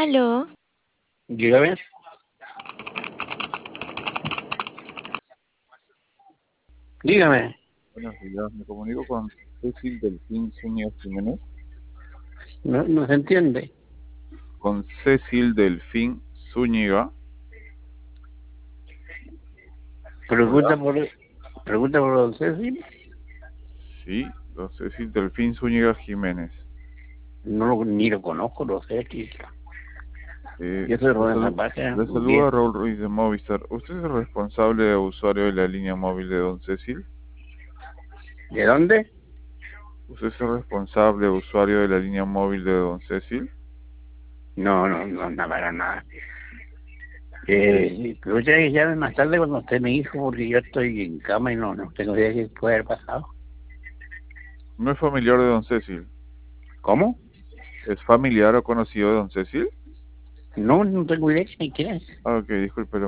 Aló, Dígame. Dígame. Buenos días, me comunico con Cecil Delfín Zúñiga Jiménez. No se entiende. Con Cecil Delfín Zúñiga. Pregunta Hola. por, pregunta por don Cecil. Sí, don Cecil Delfín Zúñiga Jiménez. Ni lo conozco, no sé, chica. Eh, Yo soy le, Rubén salu- Zapata, le saluda bien. Raúl Ruiz de Movistar. ¿Usted es el responsable usuario de la línea móvil de don Cecil? ¿De dónde? ¿Usted es el responsable usuario de la línea móvil de don Cecil? No, para nada. Ok. Pero usted que llame más tarde cuando esté mi hijo, porque yo estoy en cama y no tengo idea de qué puede haber pasado. ¿No es familiar de don Cecil? ¿Cómo? ¿Es familiar o conocido de don Cecil? No tengo idea ni quién es. Ah, ok, disculpe.